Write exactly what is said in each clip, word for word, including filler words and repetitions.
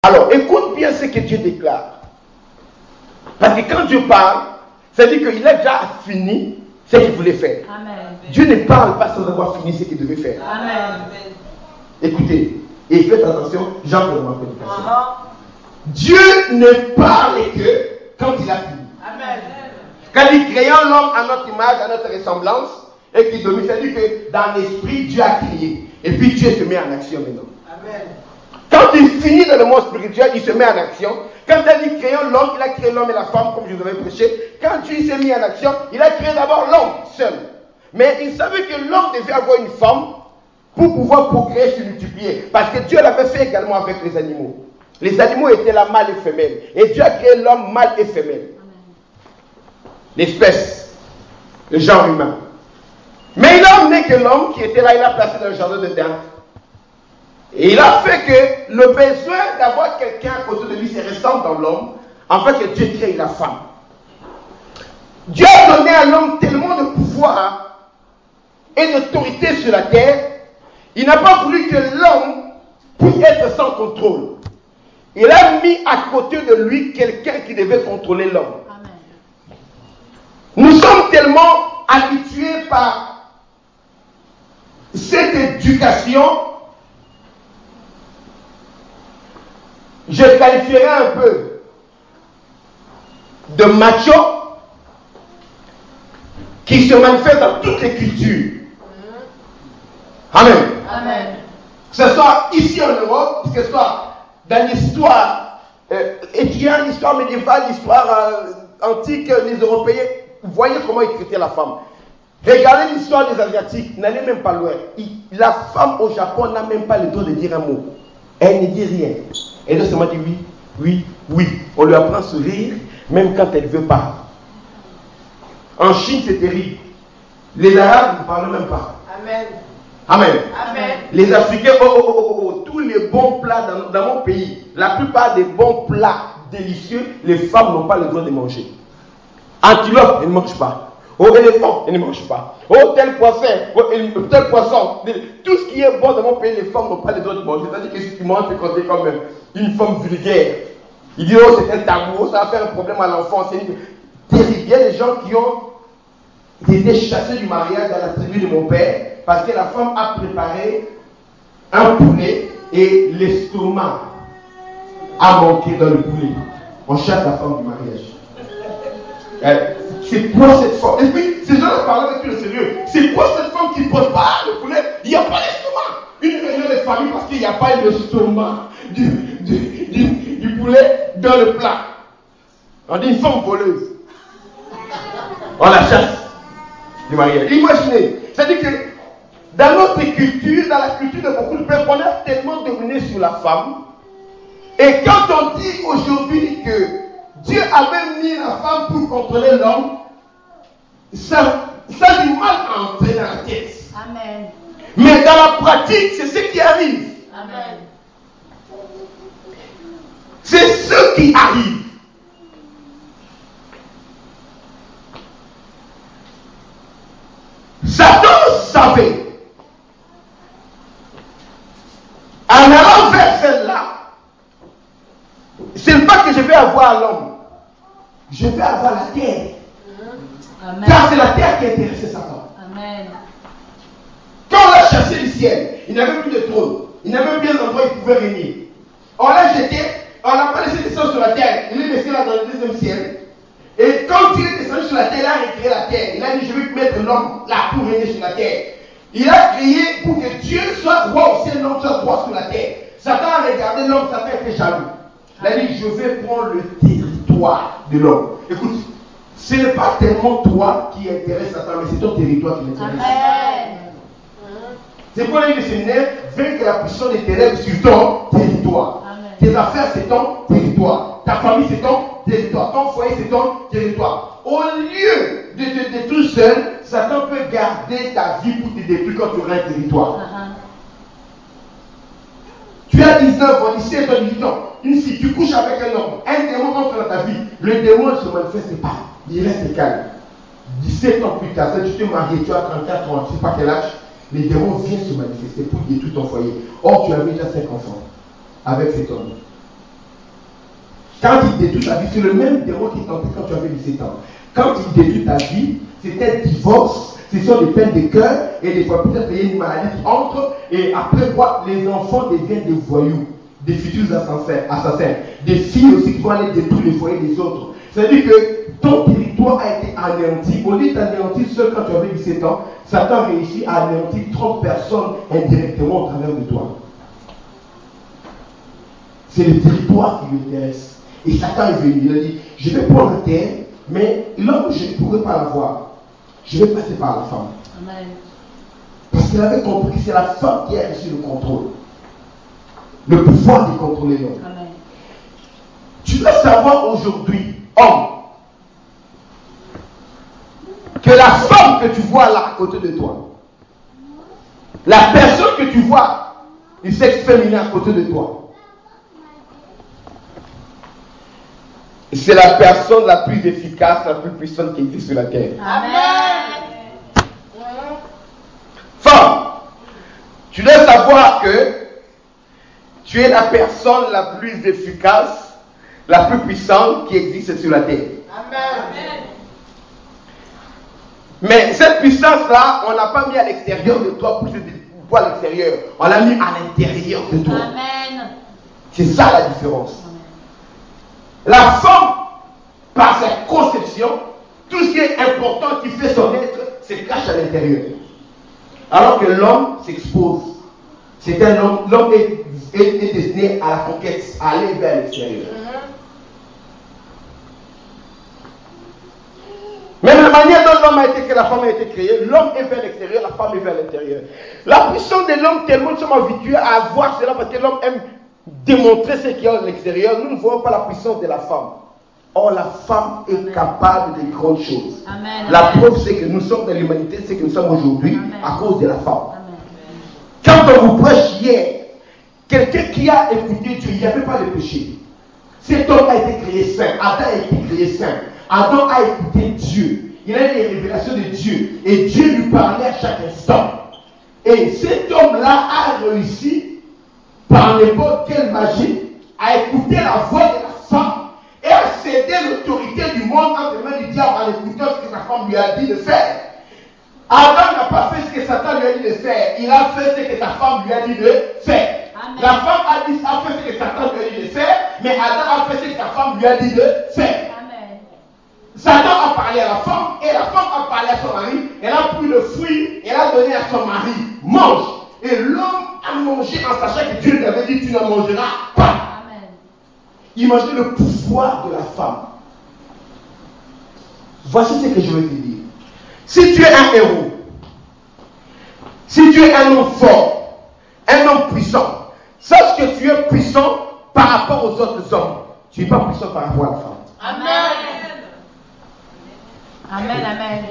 Alors, écoute bien ce que Dieu déclare. Parce que quand Dieu parle, ça dit qu'il a déjà fini ce qu'il voulait faire. Amen. Dieu ne parle pas sans avoir fini ce qu'il devait faire. Amen. Écoutez, et faites attention, j'entre dans ma prédication. Uh-huh. Dieu ne parle que quand il a fini. Amen. Quand il crée l'homme à notre image, à notre ressemblance, et qu'il domine, ça dit que dans l'esprit, Dieu a créé. Et puis Dieu se met en action maintenant. Amen. Quand il finit dans le monde spirituel, il se met en action. Quand il a dit créer l'homme, il a créé l'homme et la femme, comme je vous avais prêché. Quand Dieu s'est mis en action, il a créé d'abord l'homme seul. Mais il savait que l'homme devait avoir une femme pour pouvoir procréer, se multiplier. Parce que Dieu l'avait fait également avec les animaux. Les animaux étaient là, mâle et femelle. Et Dieu a créé l'homme mâle et femelle. L'espèce, le genre humain. Mais il a emmené que l'homme qui était là, il a placé dans le jardin de d'Éden. Et il a fait que le besoin d'avoir quelqu'un à côté de lui se ressent dans l'homme, en fait que Dieu crée la femme. Dieu a donné à l'homme tellement de pouvoir et d'autorité sur la terre, il n'a pas voulu que l'homme puisse être sans contrôle. Il a mis à côté de lui quelqu'un qui devait contrôler l'homme. Nous sommes tellement habitués par cette éducation, je qualifierais un peu de macho qui se manifeste dans toutes les cultures. Amen. Amen. Que ce soit ici en Europe, que ce soit dans l'histoire euh, étudiant l'histoire médiévale, l'histoire euh, antique, les Européens, vous voyez comment ils traitaient la femme. Regardez l'histoire des Asiatiques, n'allez même pas loin. Il, la femme au Japon n'a même pas le droit de dire un mot. Elle ne dit rien. Elle doit seulement dire oui, oui, oui. On lui apprend à sourire, même quand elle ne veut pas. En Chine, c'est terrible. Les Arabes ne parlent même pas. Amen. Amen. Amen. Les Africains, oh, oh, oh, oh, oh, tous les bons plats dans, dans mon pays, la plupart des bons plats délicieux, les femmes n'ont pas le droit de manger. Antilope, elles ne mangent pas. Oh, éléphant, elles ne mangent pas. Oh, tel poisson, oh, tel poisson. Tout ce qui est bon dans mon pays, les femmes n'ont pas le droit de manger. C'est-à-dire que si tu manges, tu es considéré comme une femme vulgaire. Il dit, oh, c'est un tabou, ça va faire un problème à l'enfant. C'est une... terrible. Il y a des gens qui ont été chassés du mariage dans la tribu de mon père parce que la femme a préparé un poulet et l'estomac a manqué dans le poulet. On chasse la femme du mariage. Euh, c'est quoi cette femme? Et puis, ces gens-là parlent avec tout le sérieux. C'est quoi cette femme qui prépare le poulet? Il n'y a pas l'estomac. Une réunion de famille parce qu'il n'y a pas l'estomac du, du, du, du poulet dans le plat. On dit une femme voleuse. On la chasse du mariage. Imaginez, c'est-à-dire que dans notre culture, dans la culture de beaucoup de peuples, on a tellement dominé sur la femme. Et quand on dit aujourd'hui que Dieu avait mis la femme pour contrôler l'homme, ça, ça a du mal à entrer dans la tête. Amen. Mais dans la pratique, c'est ce qui arrive. Amen. C'est ce qui arrive. Satan savait, en allant vers celle-là, c'est pas que je vais avoir l'homme, je vais avoir la terre. Amen. Car c'est la terre qui a intéressé Satan. Amen. Quand on l'a chassé du ciel, il n'avait plus de trône, il n'avait plus d'endroit où il pouvait régner. On l'a jeté, on n'a pas laissé descendre sur la terre, il est laissé là dans le deuxième ciel. Et quand il est descendu sur la terre, il a recréé la terre. Il a dit, je vais mettre l'homme là pour régner sur la terre. Il a crié pour que Dieu soit roi au ciel, l'homme soit roi sur la terre. Satan a regardé l'homme, Satan était jaloux. Il a dit, je vais prendre le territoire de l'homme. Écoute, ce n'est pas tellement toi qui intéresse Satan, mais c'est ton territoire qui l'intéresse. Amen. C'est pour aller au séminaire, vaincre la puissance des ténèbres sur ton territoire. Amen. Tes affaires, c'est ton territoire. Ta famille, c'est ton territoire. Ton foyer, c'est ton territoire. Au lieu de te détruire seul, Satan peut garder ta vie pour te détruire quand tu auras un territoire. Uh-huh. Tu as dix-neuf ans, dix-sept ans, dix-huit ans. Une fille, tu couches avec un homme. Un démon entre dans ta vie. Le démon ne se manifeste pas. Il reste calme. dix-sept ans plus tard, tu t'es marié, tu as trente-quatre ans, tu ne sais pas quel âge. Les démons viennent se manifester pour détruire ton foyer. Or, tu avais déjà cinq enfants avec cet homme. détruit ta vie, c'est le même démon qui tentait quand tu avais dix-sept ans. Quand il détruit ta vie, c'était divorce, ce sont des peines de cœur, et des fois peut-être il y a une maladie qui entre, et après quoi, les enfants deviennent des voyous, des futurs assassins, des filles aussi qui vont aller détruire les foyers des autres. C'est-à-dire que ton territoire a été anéanti. Au lieu d'anéantir seul quand tu avais dix-sept ans, Satan réussit à anéantir trente personnes indirectement au travers de toi. C'est le territoire qui lui intéresse. Et Satan est venu, il a dit, je vais prendre la terre, mais là où je ne pourrai pas l'avoir, je vais passer par la femme. Amen. Parce qu'elle avait compris que c'est la femme qui a reçu le contrôle. Le pouvoir de contrôler l'homme. Amen. Tu dois savoir aujourd'hui, homme, que la femme que tu vois là à côté de toi, la personne que tu vois du sexe féminin à côté de toi, c'est la personne la plus efficace, la plus puissante qui existe sur la terre. Amen. Femme, tu dois savoir que tu es la personne la plus efficace, la plus puissante qui existe sur la terre. Amen. Mais cette puissance-là, on n'a pas mis à l'extérieur de toi pour se voir à l'extérieur. On l'a mis à l'intérieur de toi. Amen. C'est ça la différence. La femme, par sa conception, tout ce qui est important, qui fait son être, se cache à l'intérieur. Alors que l'homme s'expose. C'est un homme, l'homme est, est, est destiné à la conquête, à aller vers l'extérieur. Même la manière dont l'homme a été créé, la femme a été créée, l'homme est vers l'extérieur, la femme est vers l'intérieur. La puissance de l'homme, tellement nous sommes habitués à voir cela parce que l'homme aime démontrer ce qu'il y a à l'extérieur. Nous ne voyons pas la puissance de la femme. Or, la femme est capable de grandes choses. Amen. La preuve, c'est que nous sommes dans l'humanité, c'est que nous sommes aujourd'hui à cause de la femme. Amen. Quand on vous prêche hier, quelqu'un qui a écouté Dieu, il n'y avait pas de péché. Cet homme a été créé saint. Adam a été créé saint. Adam a écouté Dieu. Il a eu les révélations de Dieu. Et Dieu lui parlait à chaque instant. Et cet homme-là a réussi, par n'importe quelle magie, à écouter la voix de la femme et à céder l'autorité du monde entre les mains du diable en écoutant ce que sa femme lui a dit de faire. Adam n'a pas fait ce que Satan lui a dit de faire. Il a fait ce que sa femme lui a dit de faire. Amen. La femme a, dit, a fait ce que Satan lui a dit de faire, mais Adam a fait ce que sa femme lui a dit de faire. Satan a parlé à la femme et la femme a parlé à son mari. Elle a pris le fruit et elle a donné à son mari. Mange. Et l'homme a mangé en sachant que Dieu lui avait dit tu ne mangeras pas. Amen. Imaginez le pouvoir de la femme. Voici ce que je veux te dire. Si tu es un héros, si tu es un homme fort, un homme puissant, sache que tu es puissant par rapport aux autres hommes. Tu n'es pas puissant par rapport à la femme. Amen. Amen, amen.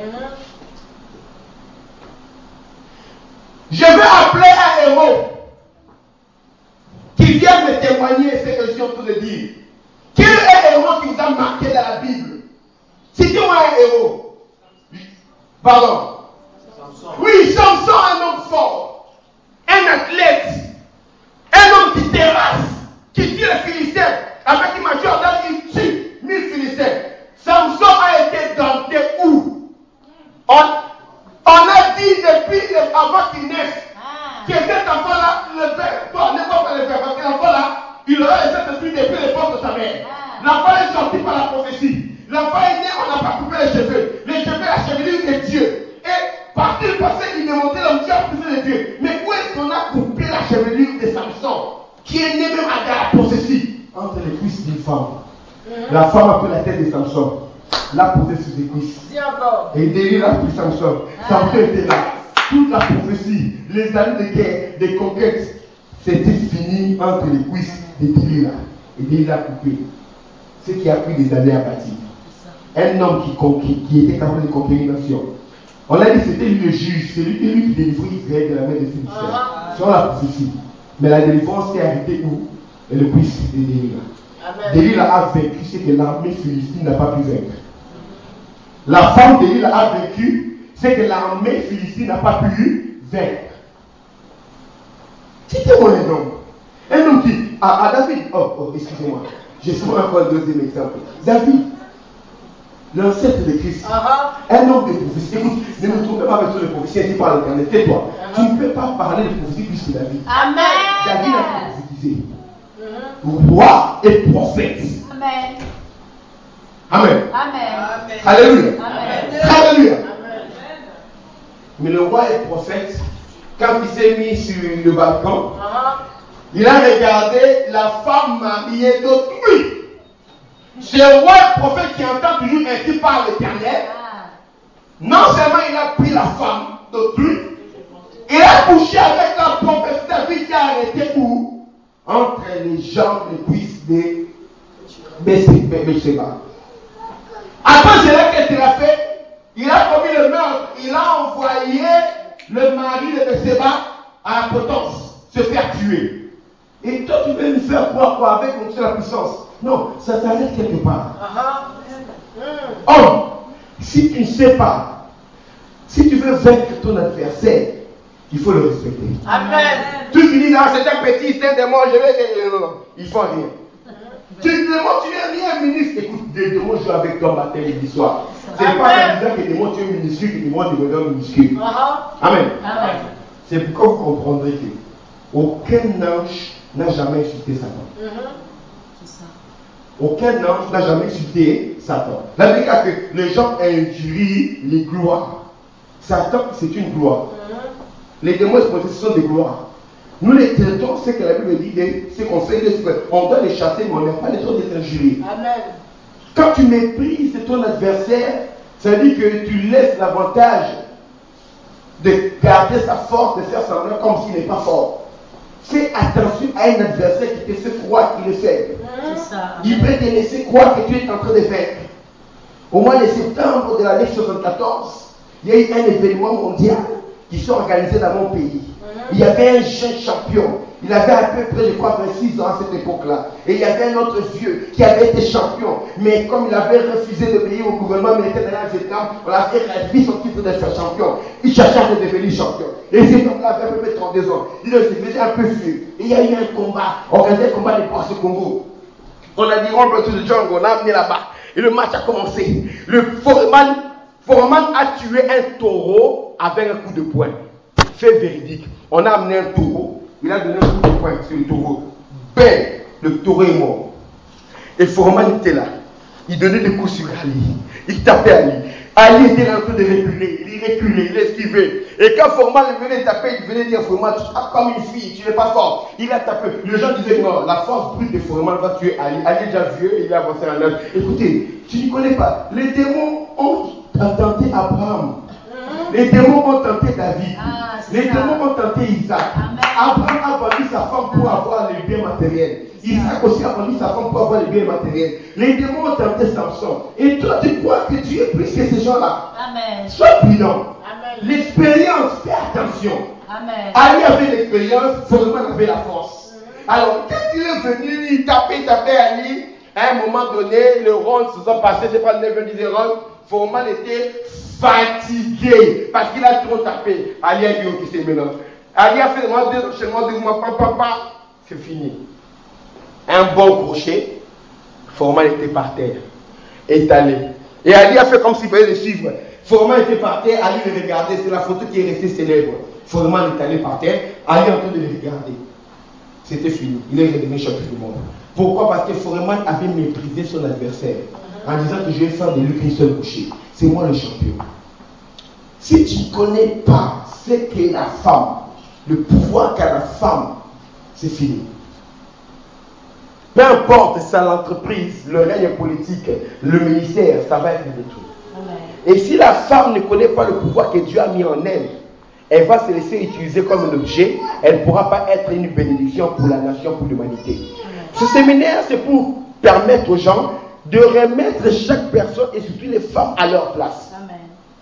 Je veux appeler un héros qui vient me témoigner ce que je suis en train de dire. Quel est le héros qui vous a marqué dans la Bible? Citez-moi un héros. Pardon. Samson. Oui, Samson, un homme fort, un athlète, un homme qui terrasse, qui tue les Philistins. Avec une magie, il tue mille Philistins. Samson a été dompté où? On, on a dit depuis le, avant qu'il naisse ah. que cet enfant-là, le père, toi, ne pas le faire, parce que l'enfant-là, il aura cet esprit depuis l'époque de sa mère. Ah. L'enfant est sorti par la prophétie. L'enfant est né, on n'a pas coupé les cheveux. Les cheveux, la chevelure de Dieu. Et par le passé, il démontrait l'homme Dieu a poussé de Dieu. Mais où est-ce qu'on a coupé la chevelure de Samson, qui est né même à la prophétie, entre les cuisses d'une femme? La femme a pris la tête de Samson, l'a posée sur ses cuisses. Et Delilah a pris Samson. Samson était là. Toute la prophétie, les années de guerre, des conquêtes, c'était fini entre les cuisses de Delilah. Et Delilah a coupé. Ce qui a pris des années à bâtir. Un homme qui, qui, qui était capable de conquérir une nation. On a dit que c'était lui le juge, c'est lui, lui qui délivrait Israël de la main des Philistins. C'est la prophétie. Mais la délivrance est arrêtée où? Et le cuisse de Delilah. Delilah a vaincu ce que l'armée philistine n'a pas pu vaincre. La femme de Delilah a vaincu ce que l'armée philistine n'a pas pu vaincre. Citez-moi un homme. Un homme qui, à, à David. Oh, oh excusez-moi. J'ai souvent encore un deuxième exemple. David, l'ancêtre de Christ, uh-huh. un homme de prophétie. Écoute, ne me trompez pas avec tous les prophéties qui parlent l'éternel. Tais-toi. Uh-huh. Tu ne peux pas parler de prophétie plus que David. Amen. David a prophétisé. Uh-huh. Roi et prophète. Amen. Amen. Amen. Alléluia. Amen. Alléluia. Amen. Mais le roi et prophète, quand il s'est mis sur le balcon, uh-huh. il a regardé la femme mariée d'autrui. C'est le roi et prophète qui entend toujours ainsi par l'Éternel. Non seulement il a pris la femme d'autrui, il a couché avec la prophète David qui a arrêté où? Entre les jambes, les cuisses de Bathsheba. Après cela, qu'est-ce qu'il a fait? Il a commis le meurtre. Il a envoyé le mari de Bathsheba à la potence, se faire tuer. Et toi, tu veux nous faire croire quoi avec la puissance? Non, ça s'arrête quelque part. Uh-huh. Homme, si tu ne sais pas, si tu veux vaincre ton adversaire, il faut le respecter. Amen. Tu te dis, ah, c'est un petit, c'est un démon, je vais. Non, non, ils font rien. Tu te demandes, tu n'es rien ministre. Écoute, des démons jouent avec toi matin et midi soir. Ce n'est pas en disant que des démons tu es minuscule que des démons deviennent minuscules. Uh-huh. Amen. Amen. C'est pourquoi vous comprendrez que aucun ange n'a jamais insulté Satan. Uh-huh. Aucun ange n'a jamais insulté Satan. La Bible dit que les gens injurient les gloires. Satan, c'est une gloire. Mm-hmm. Les démons exposés, ce sont des gloires. Nous les traitons, c'est que la Bible dit, c'est qu'on fait, on doit les chasser, mais on n'a pas les droits d'être injuriés. Amen. Quand tu méprises ton adversaire, ça veut dire que tu laisses l'avantage de garder sa force, de faire semblant comme s'il n'est pas fort. Fais attention à un adversaire qui te fait croire qu'il est faible. Il peut te laisser croire que tu es en train de faire. Au mois de septembre de l'année soixante-quatorze, il y a eu un événement mondial qui s'est organisé dans mon pays. Il y avait un jeune champion. Il avait à peu près, je crois, vingt-six ans à cette époque-là. Et il y avait un autre vieux qui avait été champion. Mais comme il avait refusé d'obéir au gouvernement militaire de la Vietnam, on a fait réduire son titre d'être champion. Il cherchait à devenir champion. Et cet homme-là avait à peu près trente-deux ans. Il se faisait un peu vieux. Et il y a eu un combat. On regardait le combat des boxe au Congo. On a dit, on peut tout le jungle, on a amené là-bas. Et le match a commencé. Le foreman, foreman a tué un taureau avec un coup de poing. Fait véridique. On a amené un taureau. Il a donné un coup de poing sur le taureau. Ben, le taureau est mort. Et Foreman était là. Il donnait des coups sur Ali. Il tapait Ali. Ali était en train de reculer. Il reculait, il esquivait. Et quand Foreman venait taper, il venait dire Foreman, tu tapes comme une fille, tu n'es pas fort. Il a tapé. Les gens disaient non, la force brute de Foreman va tuer Ali. Ali est déjà vieux, il a avancé en âge. Écoutez, tu ne connais pas. Les démons ont tenté Abraham. Les démons ont tenté David. Ah, les ça. démons ont tenté Isaac. Amen. Abraham a vendu sa femme pour avoir les biens matériels. Isaac aussi a vendu sa femme pour avoir les biens matériels. Les démons ont tenté Samson. Et toi, tu crois que tu es plus que ces gens-là. Amen. Sois prudent. L'expérience, fais attention. Amen. Ali avait l'expérience, Foreman avait la force. Mm-hmm. Alors, quand il est venu, il tapait, tapait Ali. À un moment donné, le round se sont passés, c'est pas le neuf dix round. Foreman était fatigué parce qu'il a trop tapé. Ali a dit au qui s'est mélangé. Ali a fait moi deux chez moi, deux mois, papa, c'est fini. Un bon crochet, Foreman était par terre, étalé. Et Ali a fait comme s'il fallait le suivre. Foreman était par terre, Ali le regardait, c'est la photo qui est restée célèbre. Foreman est allé par terre, Ali en train de le regarder. C'était fini, il est redevenu champion du monde. Pourquoi? Parce que Foreman avait méprisé son adversaire en disant que je vais faire de lui qu'une seule bouchée. C'est moi le champion. Si tu ne connais pas ce qu'est la femme, le pouvoir qu'a la femme, c'est fini. Peu importe, c'est l'entreprise, le règne politique, le ministère, ça va être détruit. Et si la femme ne connaît pas le pouvoir que Dieu a mis en elle, elle va se laisser utiliser comme un objet, elle ne pourra pas être une bénédiction pour la nation, pour l'humanité. Ce séminaire, c'est pour permettre aux gens de remettre chaque personne et surtout les femmes à leur place. Amen.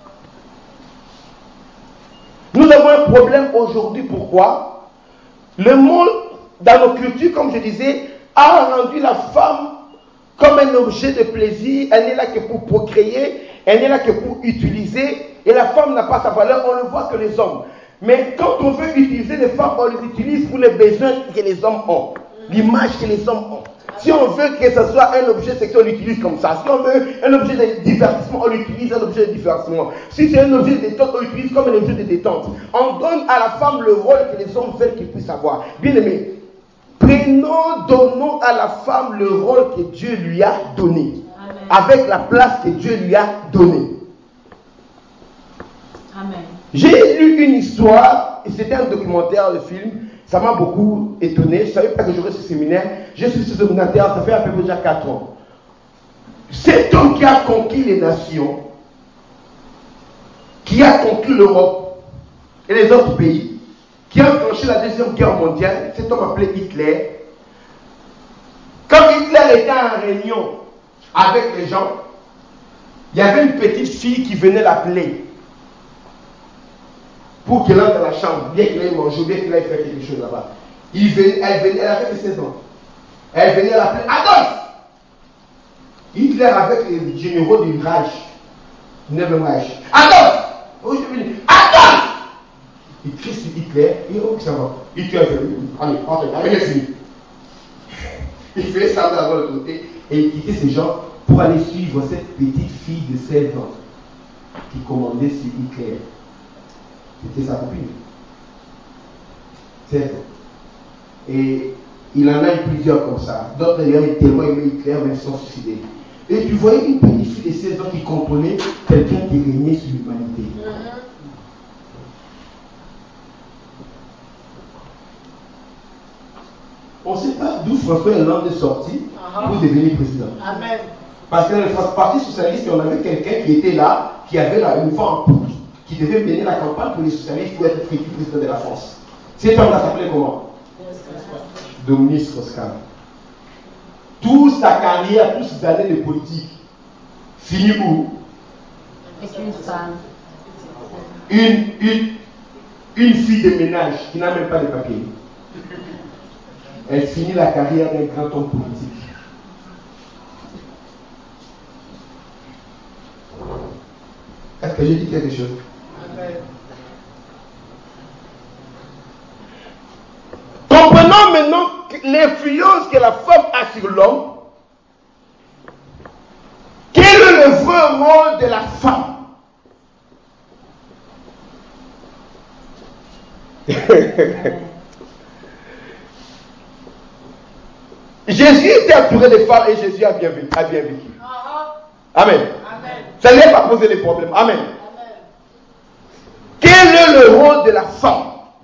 Nous avons un problème aujourd'hui. Pourquoi? Le monde, dans nos cultures, comme je disais, a rendu la femme comme un objet de plaisir. Elle n'est là que pour procréer, elle n'est là que pour utiliser. Et la femme n'a pas sa valeur, on ne voit que les hommes. Mais quand on veut utiliser les femmes, on les utilise pour les besoins que les hommes ont. l'image que les hommes ont. Si on veut que ce soit un objet sexuel, on l'utilise comme ça. Si on veut un objet de divertissement, on l'utilise un objet de divertissement. Si c'est un objet de détente, on l'utilise comme un objet de détente. On donne à la femme le rôle que les hommes veulent qu'ils puissent avoir. Bien aimé, prenons, donnons à la femme le rôle que Dieu lui a donné. Amen. Avec la place que Dieu lui a donnée. Amen. J'ai lu une histoire, et c'était un documentaire, le film. Ça m'a beaucoup étonné. Je ne savais pas que j'aurais ce séminaire. J'ai suivi ce documentaire, ça fait à peu près déjà quatre ans. Cet homme qui a conquis les nations, qui a conquis l'Europe et les autres pays, qui a enclenché la Deuxième Guerre mondiale, cet homme appelé Hitler. Quand Hitler était en réunion avec les gens, il y avait une petite fille qui venait l'appeler pour qu'elle entre dans la chambre, bien qu'il aille manger, bien qu'il aille faire quelque chose là-bas. Il venait, elle venait, elle avait seize ans. Elle venait l'appeler Adolphe. Hitler avec les généraux du Reich, neuvième Reich. Adolphe. Oh, je venais. Adolphe. Il crie sur Hitler, et oh, ça va. Hitler fait, allez, entrez, allez, c'est fini. Il fait ça d'abord de l'autre côté, et il quittait ces gens pour aller suivre cette petite fille de seize ans qui commandait sur Hitler. C'était sa copine. seize ans. Et il en a eu plusieurs comme ça. D'autres d'ailleurs ont tellement aimé Hitler, mais ils sont suicidés. Et tu voyais une petite fille de seize ans qui comprenait quelqu'un qui régnait sur l'humanité. Mm-hmm. On ne sait pas d'où François Hollande est sorti uh-huh. pour devenir président. Amen. Parce que dans le Parti socialiste, on avait quelqu'un qui était là, qui avait là une voix en poutre, qui devait mener la campagne pour les socialistes pour être futur président de la France. Cet homme-là s'appelait comment? Dominique Strauss-Kahn. Toute sa carrière, toutes ses années de politique, finit où? Avec une femme. Une, une, une fille de ménage qui n'a même pas de papier. Elle finit la carrière d'un grand homme politique. Est-ce que j'ai dit quelque chose? Comprenons maintenant l'influence que la femme a sur l'homme. Quel est le vrai rôle de la femme? Jésus était entouré de femmes et Jésus a bien vécu. A bien vécu. Amen. Amen. Ça ne lui a pas posé des problèmes. Amen. Amen. Quel est le rôle de la femme?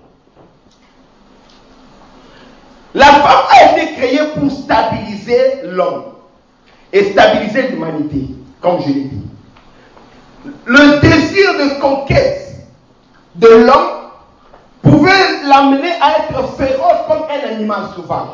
La femme a été créée pour stabiliser l'homme et stabiliser l'humanité, comme je l'ai dit. Le désir de conquête de l'homme pouvait l'amener à être féroce comme un animal sauvage.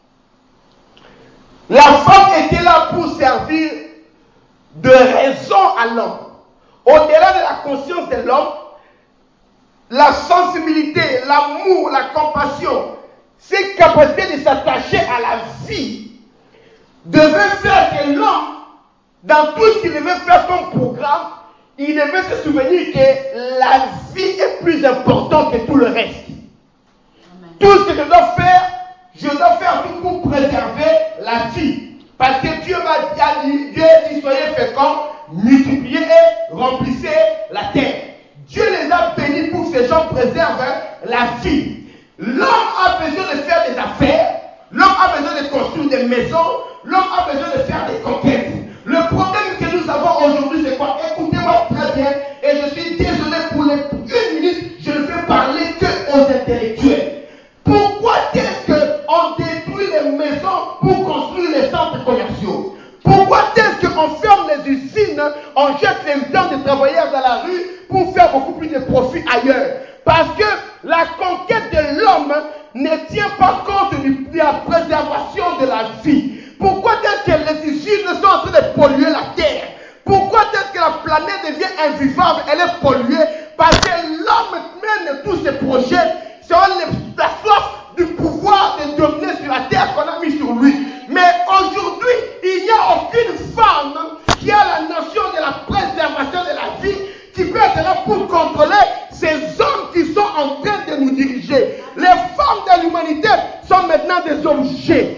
La femme était là pour servir de raison à l'homme. Au-delà de la conscience de l'homme, la sensibilité, l'amour, la compassion, cette capacité de s'attacher à la vie devait faire que l'homme, dans tout ce qu'il devait faire comme programme, il devait se souvenir que la vie est plus importante que tout le reste. Amen. Tout ce que je dois faire, je dois faire tout pour préserver la vie. Parce que Dieu m'a dit, Dieu dit, soyez féconds, multipliez et remplissez la terre. Dieu les a bénis pour que ces gens préservent la vie. L'homme a besoin de faire des affaires, l'homme a besoin de construire des maisons, l'homme a besoin de faire des conquêtes. Le problème que nous avons aujourd'hui, c'est quoi? Écoutez-moi très bien, et je suis désolé pour les une minute, je ne vais parler que aux intellectuels. Pourquoi est-ce qu'on détruit les maisons pour construire les centres commerciaux? Pourquoi est-ce qu'on ferme les usines, on jette les gens des travailleurs dans la rue pour faire beaucoup plus de profit ailleurs? Parce que la conquête de l'homme ne tient pas compte de la préservation de la vie. Pourquoi est-ce que les usines sont en train de polluer la terre? Pourquoi est-ce que la planète devient invivable? Elle est polluée parce que l'homme mène tous ses projets sur la soif du pouvoir de dominer sur la terre qu'on a mis sur lui. Mais aujourd'hui, il n'y a aucune femme qui a la notion de la préservation de la vie qui peut être là pour contrôler ces hommes qui sont en train de nous diriger. Les femmes de l'humanité sont maintenant des objets.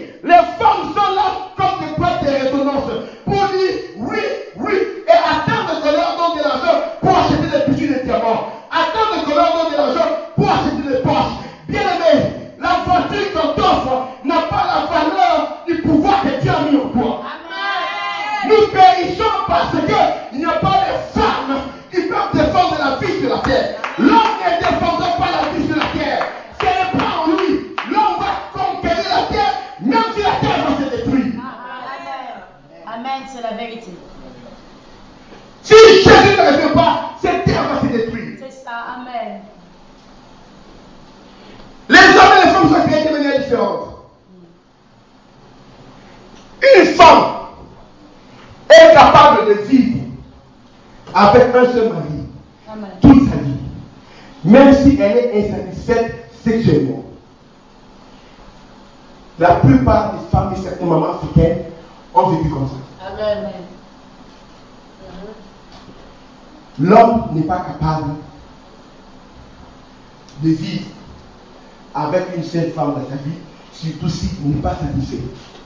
Nous périssons parce qu'il n'y a pas de femmes qui peuvent défendre la vie sur la terre. L'homme ne défendra pas la vie sur la terre. Ce n'est pas en lui. L'homme va conquérir la terre, même si la terre va se détruire. Amen. Amen, c'est la vérité. Si Jésus ne revient pas, cette terre va se détruire. C'est ça, amen. Les hommes et les femmes sont créés de manière différente. Une femme est capable de vivre avec un seul mari Amen. toute sa vie, même si elle est insatisfaite sexuellement. La plupart des femmes et certaines mamans africaines ont vécu comme ça. Amen. L'homme n'est pas capable de vivre avec une seule femme dans sa vie, surtout s'il n'est pas satisfait.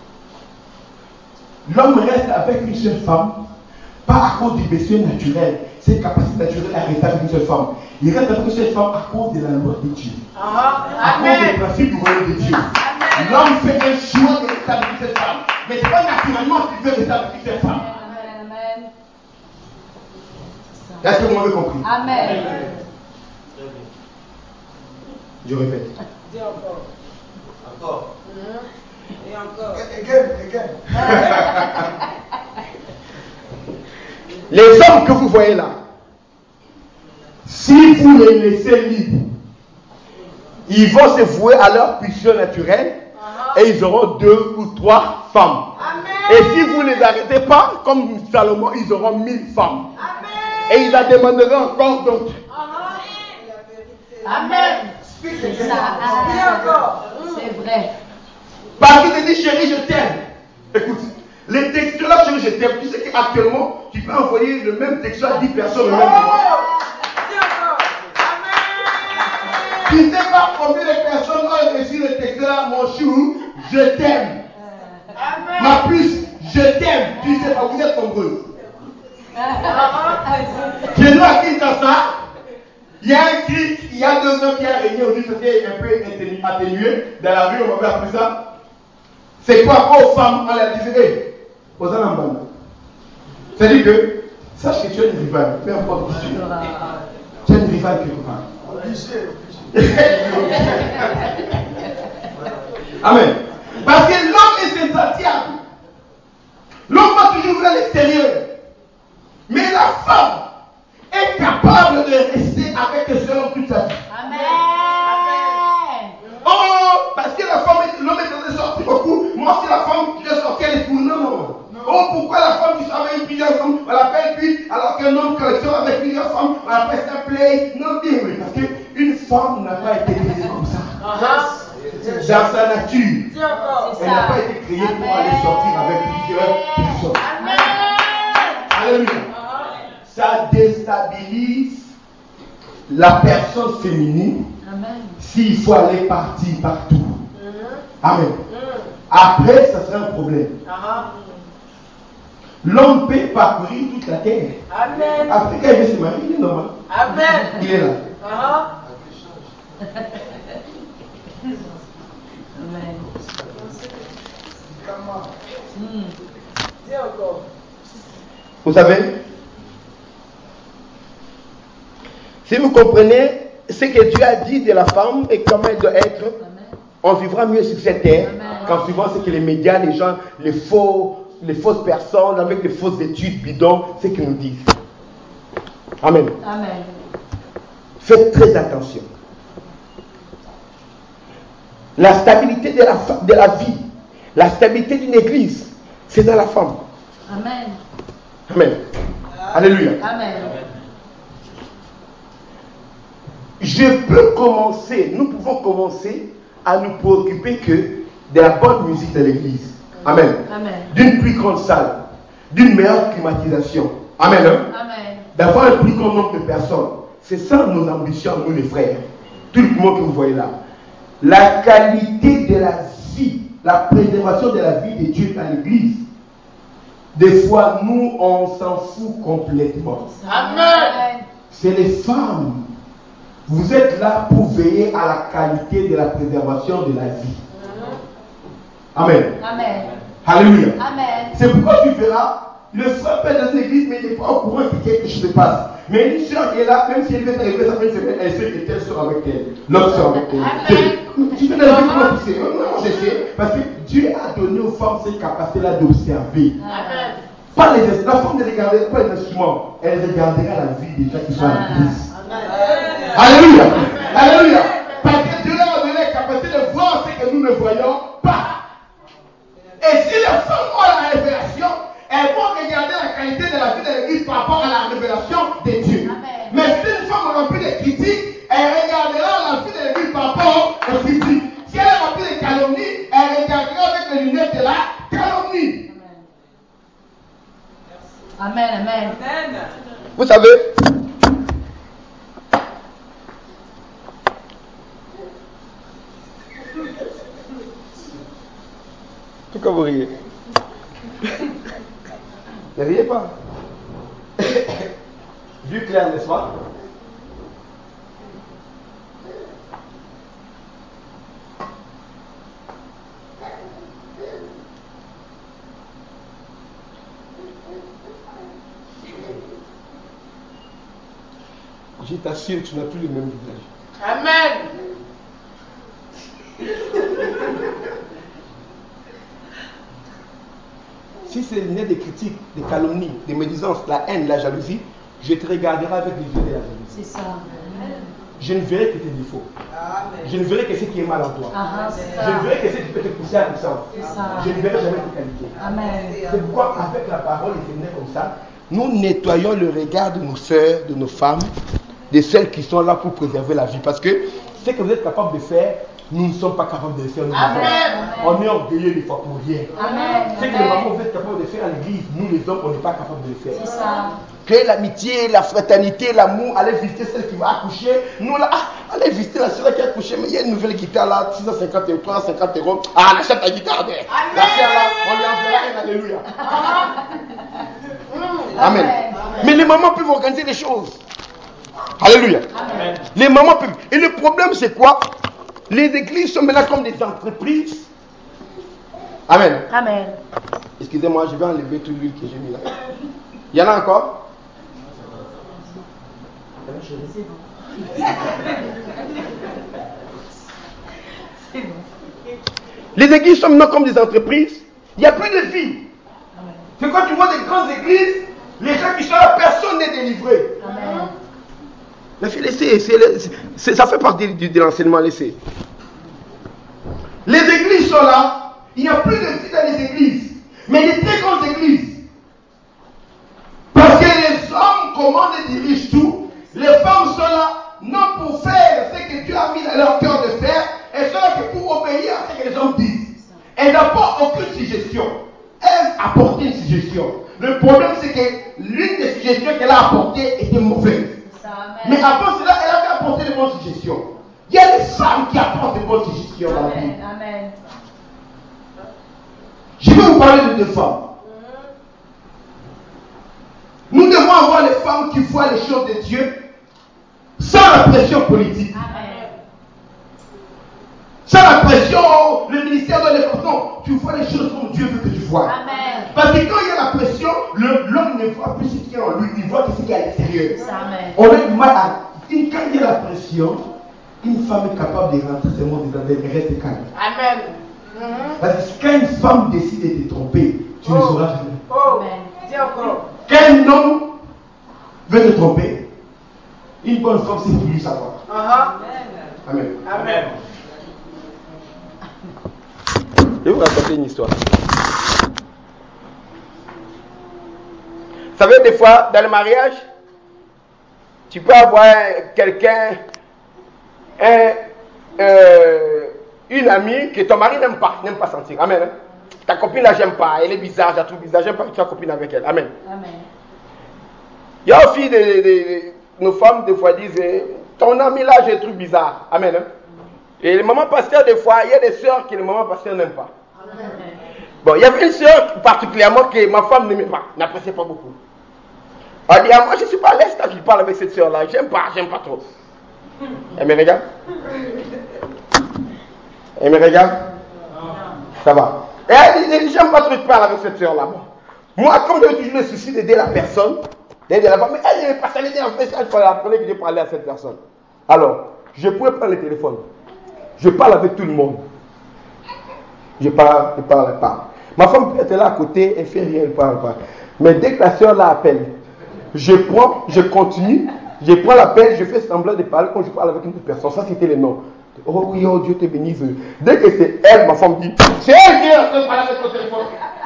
L'homme reste avec une seule femme, pas à cause du besoin naturel, ses capacités naturelles à rester avec une seule femme. Il reste avec une seule femme à cause de la loi de Dieu, Ah, à amen. cause des principes du royaume de Dieu. L'homme fait un choix de rester avec une seule femme, mais ce n'est pas naturellement qu'il veut rester avec une seule femme. Amen. Amen. Est-ce que vous m'avez compris? Amen. Je répète. Dis encore. Encore. Et encore. Again, again. Les hommes que vous voyez là, si vous les laissez libres, ils vont se vouer à leur pulsion naturelle et ils auront deux ou trois femmes. Amen. Et si vous ne les arrêtez pas, comme Salomon, ils auront mille femmes. Amen. Et ils en demanderont encore d'autres. Amen. Speak C'est again. ça. Dis Ah, encore. c'est vrai. Parce qu'il te dit, chérie, je t'aime. Écoute, les textos là, chérie, je t'aime. Tu sais qu'actuellement, tu peux envoyer le même texto à dix personnes le même moment. Dis encore. Amen. Tu ne sais pas combien de personnes ont reçu le texto là, mon chou, je t'aime. Amen. Ma puce, je t'aime. Tu sais pas, vous êtes nombreux. Chez nous à Kinshasa, il y a un cri, il y a deux ans qui a régné aujourd'hui, c'était un peu atténué. Dans la rue, on m'avait appris ça. C'est quoi, aux femmes, on l'a dit, hé, aux Anambana. C'est-à-dire que, sache que tu es une rivale, peu importe qui tu es. Tu es une rivale quelque part. Obligé, obligé. Amen. Parce que l'homme est insatiable. L'homme va toujours vers l'extérieur. Mais la femme est capable de rester avec un seul homme toute sa vie. Amen. Oh, parce que la femme, l'homme est en train de sortir beaucoup. Moi, c'est la femme qui doit sortir les poules. Non, non. Oh, pourquoi la femme qui sort avec plusieurs hommes, on l'appelle puis, alors qu'un homme qui sort avec plusieurs femmes, on l'appelle ça play. Non, bien oui, parce qu'une femme n'a pas été créée comme ça. Dans sa nature. Dis encore. C'est Elle n'a ça. pas été créée pour Amen. aller sortir avec plusieurs personnes. Amen. Alléluia. Ça déstabilise la personne féminine Amen. s'il faut aller partir partout. Amen. Après, ça sera un problème. L'homme peut parcourir toute la terre. Amen. Après, quand il veut se marier, il est normal. Amen. Il est là. Amen. Dis encore. Vous savez, si vous comprenez ce que Dieu a dit de la femme et comment elle doit être, Amen. on vivra mieux sur cette terre Amen. qu'en suivant ce que les médias, les gens, les faux, les fausses personnes avec les fausses études bidons, ce qu'ils nous disent. Amen. Amen. Faites très attention. La stabilité de la, de la vie, la stabilité d'une église, c'est dans la femme. Amen. Amen. Alléluia. Amen. Je peux commencer, nous pouvons commencer à nous préoccuper que de la bonne musique de l'église. Amen. Amen. D'une plus grande salle, d'une meilleure climatisation. Amen. Hein? Amen. D'avoir un plus grand nombre de personnes. C'est ça nos ambitions, nous les frères. Tout le monde que vous voyez là. La qualité de la vie, la préservation de la vie de Dieu dans l'église. Des fois, nous, on s'en fout complètement. Amen. C'est les femmes. Vous êtes là pour veiller à la qualité de la préservation de la vie. Amen. Amen. Alléluia. Amen. C'est pourquoi tu verras Le frère peut être dans l'église, mais il n'est pas au courant que quelque chose se passe. Mais une soeur qui est là, même si elle veut arriver sa fin de semaine, elle sait que telle soeur avec elle, l'autre soeur avec elle. Tu veux la vie, comment tu sais? Non, je sais. Parce que Dieu a donné aux femmes cette capacité-là d'observer. Amen. Pas les, la femme ne regardera pas les instruments, elle regardera la vie des gens qui sont à l'église. Alléluia! Alléluia! Parce que Dieu leur a donné la capacité de voir ce que nous ne voyons pas. Et si les femmes ont la révélation, elles vont regarder la qualité de la vie de l'église par rapport à la révélation de Dieu. Amen. Mais si une femme remplie de critiques, elle regardera la vie de l'église par rapport aux critiques. Si elle est remplie de calomnies, elle regardera avec les lunettes de la calomnie. Amen, amen. Amen. Vous savez, pourquoi vous riez? Ne riez pas. Vu clair, n'est-ce pas? Je t'assure que tu n'as plus le même visage. Amen. Si c'est né des critiques, des calomnies, des médisances, la haine, la jalousie, je te regarderai avec les yeux de la jalousie. C'est ça. Je ne verrai que tes défauts. Amen. Je ne verrai que ce qui est mal en toi. Ah, c'est ça. Je ne verrai que ce qui peut te pousser à puissance. C'est ça. Je ne verrai jamais tes qualités. Amen. C'est pourquoi, avec la parole et c'est comme ça, nous nettoyons le regard de nos sœurs, de nos femmes, de celles qui sont là pour préserver la vie. Parce que ce que vous êtes capable de faire, nous ne sommes pas capables de le faire. Nous Amen. On est orgueilleux des fois pour rien. Amen. Ce que les mamans vous êtes capables de faire à l'église, nous les hommes, on n'est pas capables de le faire. C'est ça. Que l'amitié, la fraternité, l'amour, aller visiter celle qui va accoucher. Nous là, ah, allez visiter la soeur qui a accouché, mais il y a une nouvelle guitare là, six cent cinquante euros, trois cent cinquante euros. Ah, on achète la guitare. La soeur là, on lui enverra un alléluia. Amen. Mais les mamans peuvent organiser les choses. Alléluia. Amen. Les mamans peuvent. Et le problème c'est quoi? Les églises sont maintenant comme des entreprises. Amen. Amen. Excusez-moi, je vais enlever toute l'huile que j'ai mis là. Il y en a encore? C'est bon. C'est bon. Les églises sont maintenant comme des entreprises. Il n'y a plus de vie. C'est quand tu vois des grandes églises, les gens qui sont là, personne n'est délivré. Amen. La fille, laissez, c'est, c'est, ça fait partie de, de l'enseignement, laissez. Les églises sont là, il n'y a plus de vie dans les églises, mais des très grandes églises. Parce que les hommes commandent et dirigent tout, les femmes sont là, non pour faire ce que Dieu a mis dans leur cœur de faire, elles sont là que pour obéir à ce que les hommes disent. Elles n'apportent aucune suggestion. Elles apportent une suggestion. Le problème, c'est que l'une des suggestions qu'elle a apportées était mauvaise. Mais avant cela, elle avait apporté de bonnes suggestions. Il y a des femmes qui apportent de bonnes suggestions dans la vie. Amen. Je vais vous parler de deux femmes. Nous devons avoir les femmes qui voient les choses de Dieu sans la pression politique. Amen. Sans la pression, le ministère doit les faire. Non, tu vois les choses comme Dieu veut que tu vois. Amen. Parce que quand il y a la pression, le, l'homme ne voit plus ce qu'il y a en lui, il voit ce qu'il y a à l'extérieur. Amen. On a du mal à. Quand il y a la pression, une femme est capable de rentrer seulement dans elle reste calme. Amen. Parce que quand une femme décide de te tromper, tu oh. ne sauras jamais. Oh. Amen. Dis encore. Quand un homme veut te tromper, une bonne femme c'est pour lui savoir. Uh-huh. Amen. Amen. Je vais vous raconter une histoire. Vous savez, des fois, dans le mariage, tu peux avoir quelqu'un, un, euh, une amie que ton mari n'aime pas, n'aime pas sentir. Amen. Hein? Ta copine là, j'aime pas, elle est bizarre, je la trouve bizarre, j'aime pas que tu sois copine avec elle. Amen. Amen. Il y a aussi des, des, des, nos femmes, des fois, disent, ton ami là, j'ai trouvé bizarre. Amen. Hein? Et les mamans pasteurs, des fois, il y a des sœurs que les mamans pasteurs n'aiment pas. Amen. Bon, il y avait une sœur particulièrement que ma femme n'aimait pas, n'appréciait pas beaucoup. Elle dit, ah, moi je ne suis pas à l'aise quand je parle avec cette sœur-là, j'aime pas, j'aime pas trop. Elle me regarde. Elle me regarde. Ça va. Et elle dit, j'aime pas trop que tu parles avec cette sœur-là. Bon. Moi, comme j'ai toujours le souci d'aider la personne, d'aider la femme, mais elle n'est pas ça l'aider en fait, il fallait apprendre que j'ai parlé à cette personne. Alors, je pouvais prendre le téléphone. Je parle avec tout le monde. Je parle, je parle pas. Ma femme peut être là à côté, elle fait rien, elle parle pas. Mais dès que la soeur l'appelle, je prends, je continue, je prends l'appel, je fais semblant de parler quand je parle avec une autre personne. Ça, c'était les noms. Oh oui, oh Dieu te bénisse. Dès que c'est elle, ma femme dit, c'est elle qui est en train de parler avec ton téléphone.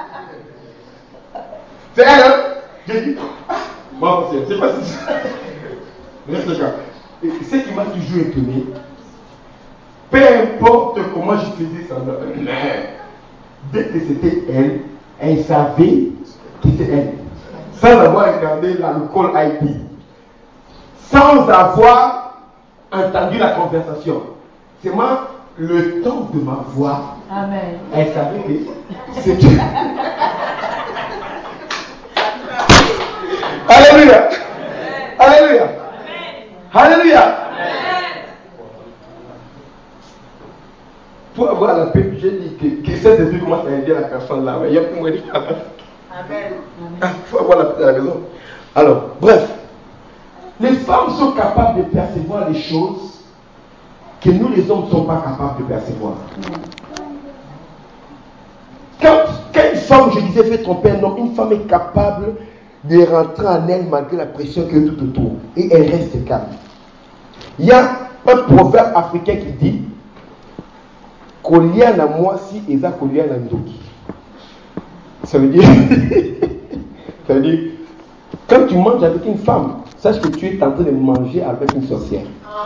C'est elle, hein? J'ai dit, ah, bon, c'est, c'est pas si ça. Reste là. Et ce qui m'a toujours étonné, peu importe comment je faisais semblant, mais dès que c'était elle, elle savait que c'était elle. Sans avoir regardé la local I D. Sans avoir entendu la conversation. C'est moi, le ton de ma voix. Amen. Elle savait que c'était. Alléluia. Alléluia. Alléluia. Pour avoir la paix, j'ai dit que, que cet esprit commence à aider la personne là. Il y a plus moins de Amen. Il faut avoir la paix à la maison. Alors, bref. Les femmes sont capables de percevoir les choses que nous les hommes ne sommes pas capables de percevoir. Quand, quand une femme, je disais, fait tromper un homme, une femme est capable de rentrer en elle malgré la pression qu'il y a tout autour. Et elle reste calme. Il y a un proverbe africain qui dit Kolia na moi si eza kolia na ndoki. Ça veut dire ça veut dire quand tu manges avec une femme, sache que tu es en train de manger avec une sorcière.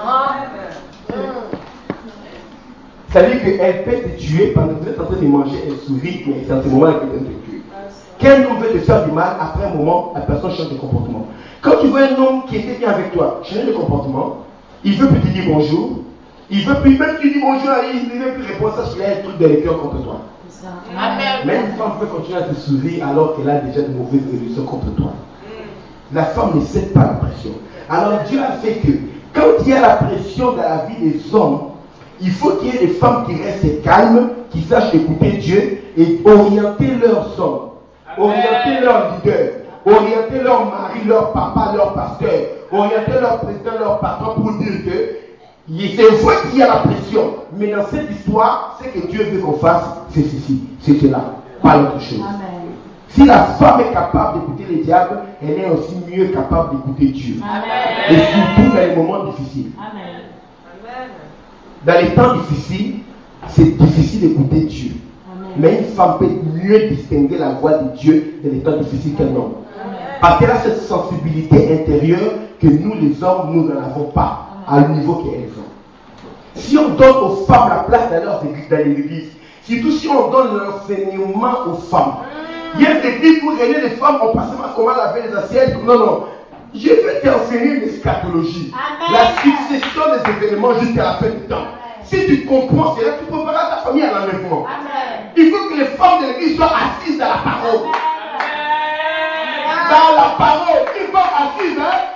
Ça veut dire qu'elle peut te tuer pendant que tu es en train de manger, elle sourit, mais c'est à ce moment-là qu'elle peut te tuer. Quel homme veut te faire du mal, après un moment, la personne change de comportement. Quand tu vois un homme qui était bien avec toi, change de comportement, il veut plus te dire bonjour, il veut plus, même tu dis bonjour, il ne veut plus répondre, sache qu'il a un truc dans le cœur contre toi. Amen. Mais une femme peut continuer à te sourire alors qu'elle a déjà de mauvaises résolutions contre toi. La femme ne cède pas la pression. Alors Dieu a fait que quand il y a la pression dans la vie des hommes, il faut qu'il y ait des femmes qui restent calmes, qui sachent écouter Dieu et orienter leurs hommes, orienter leurs leaders, orienter leur mari, leur papa, leur pasteur, orienter leur président, leur patron pour dire que c'est vrai qu'il y a la pression, mais dans cette histoire, ce que Dieu veut qu'on fasse, c'est ceci, c'est cela, pas l'autre chose. Amen. Si la femme est capable d'écouter le diable, elle est aussi mieux capable d'écouter Dieu. Amen. Et surtout dans les moments difficiles. Amen. Dans les temps difficiles, c'est difficile d'écouter Dieu. Amen. Mais une femme peut mieux distinguer la voix de Dieu dans les temps difficiles qu'un homme. Parce qu'elle a cette sensibilité intérieure que nous les hommes, nous n'en avons pas à le niveau qu'elles ont. Si on donne aux femmes la place dans leurs églises, dans les églises, surtout si on donne l'enseignement aux femmes, il y a des églises où réunir les femmes, on passe à comment laver les assiettes. Non, non. Je vais t'enseigner l'eschatologie, la succession des événements jusqu'à la fin du temps. Amen. Si tu comprends cela, tu prépareras ta famille à l'enlèvement. Il faut que les femmes de l'église soient assises dans la parole. Amen. Dans la parole, ils sont assises, hein?